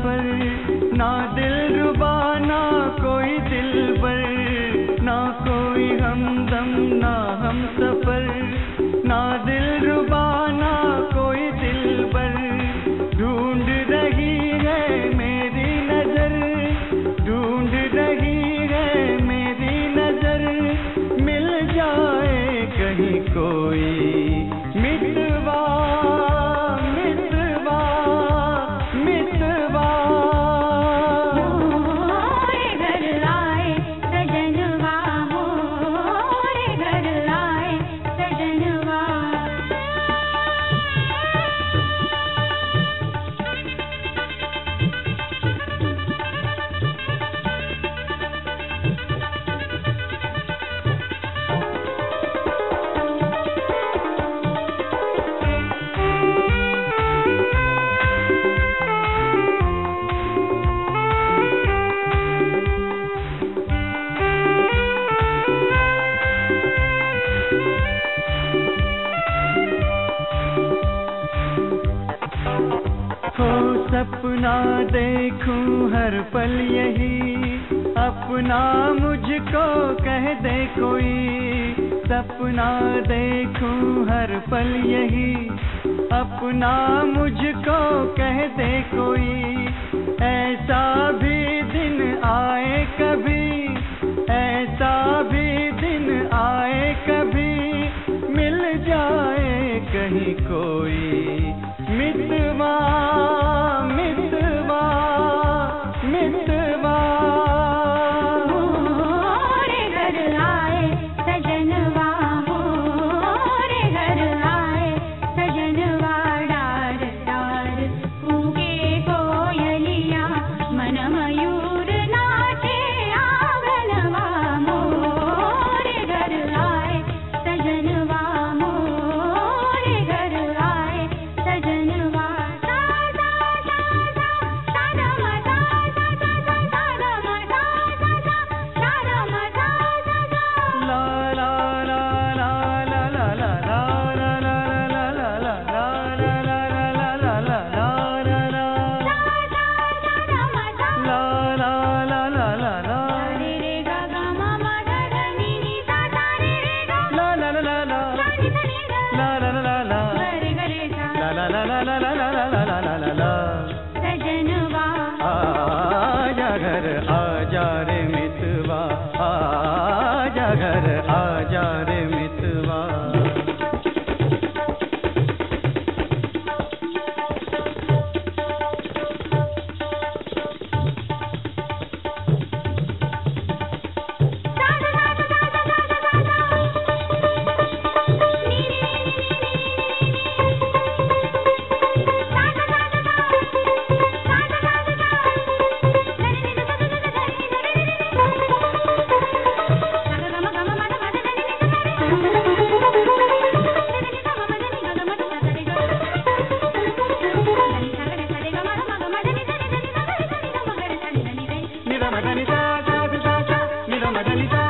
सफर, ना दिल रुबा ना कोई दिलबर, ना कोई हमदम ना हम सफर, ना दिल रुबा ना कोई दिलबर। ढूंढ रही है मेरी नजर, ढूंढ रही है मेरी नजर, मिल जाए कहीं कोई मितवा मितवा मितवा। मोरे घर आए सजनवा, मोरे घर आए सजनवा। हो सपना देखूं हर पल यही, अपना मुझको कह दे कोई। सपना देखूं हर पल यही, अपना मुझको कह दे कोई। ऐसा भी दिन आए कभी, ऐसा भी दिन आए कभी, मिल जाए कहीं कोई मितवा मितवा मितवा। मोरे घर आए सजनवा, मोरे घर आए सजनवा। डार डार कूके कोयलिया, मन मयूर नाचे आंगनवा। मोरे घर आए सजनवा, मोरे घर आए सजनवा। सजनवा आजा घर आजा रे मितवा, आजा घर आजा रे मितवा। Ni